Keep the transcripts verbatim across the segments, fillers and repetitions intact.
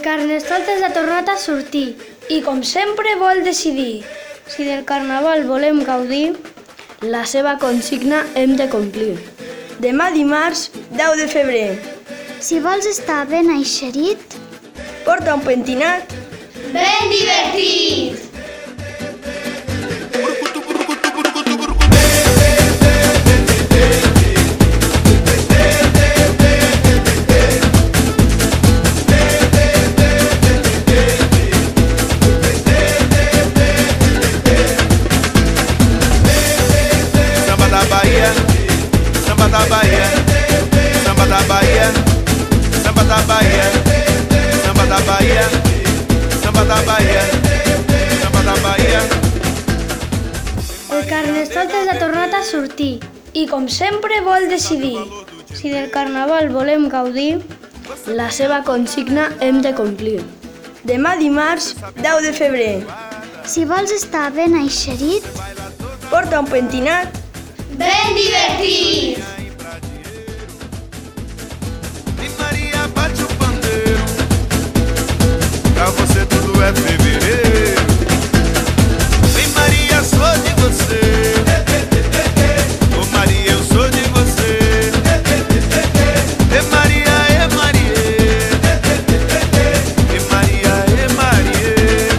Carnestoltes ha tornat a sortir i, com sempre, vol decidir. Si del Carnaval volem gaudir, la seva consigna hem de complir. Demà dimarts, deu de febrer. Si vols estar ben eixerit, porta un pentinat ben divertit. Samba da Bahia, samba da Bahia, samba da Bahia, samba da Bahia, samba da Bahia, samba da Bahia. El Carnestoltes ha tornat a sortir i, com sempre, vol decidir. Si del Carnaval volem gaudir, la seva consigna hem de complir. Demà dimarts, deu de febrer. si vols estar ben eixerit, porta un pentinat ben divertit. Maria bate o pandeiro, pra você tudo é fevereiro. Vem Maria, sou de você. Ô Maria, eu sou de você. E Maria, e Maria. E Maria, e Maria.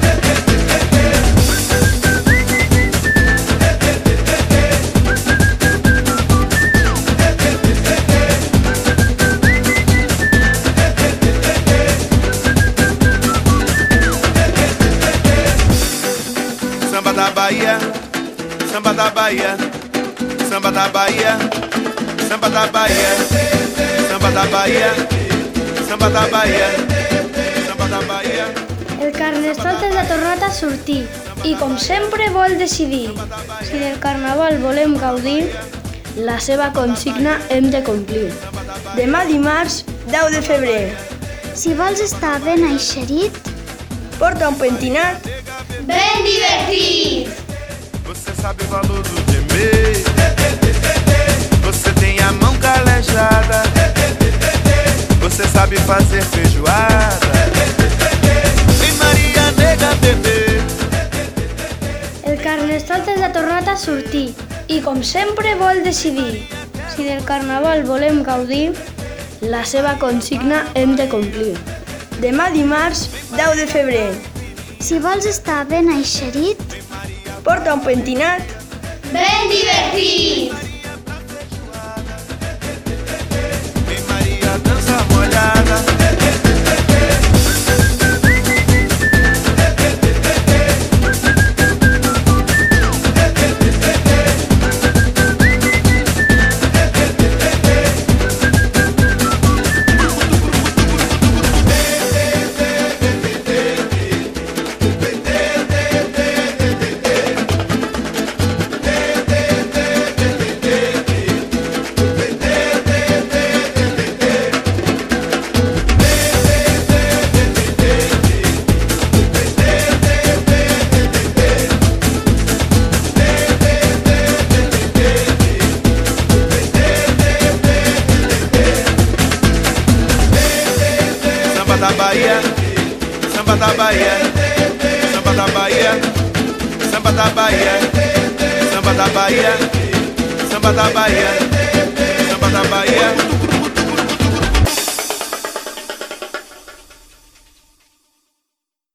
Samba da Bahia, samba da Bahia, samba da Bahia, samba da Bahia, samba da Bahia, samba da Bahia, samba da Bahia. El Carnestoltes ha tornat a sortir i, com sempre, vol decidir. Si del Carnaval volem gaudir, la seva consigna hem de complir. demà dimarts, deu de febrer. si vols estar ben eixerit, porta un pentinat Ben divertit. Você sabe o valor do gemer. Você tem a mão calejada. Você sabe fazer feijoada. Vem Maria, nega, bebê. El Carnestoltes ha tornat a sortir i, com sempre, vol decidir. Si del Carnaval volem gaudir, la seva consigna hem de complir. demà dimarts, deu de febrer. si vols estar ben eixerit, porta un pentinat Ben divertit. Vem Maria, dança molhada. Samba da Bahia, samba da Bahia, samba da Bahia, samba da Bahia, samba da Bahia, samba da Bahia, samba da Bahia.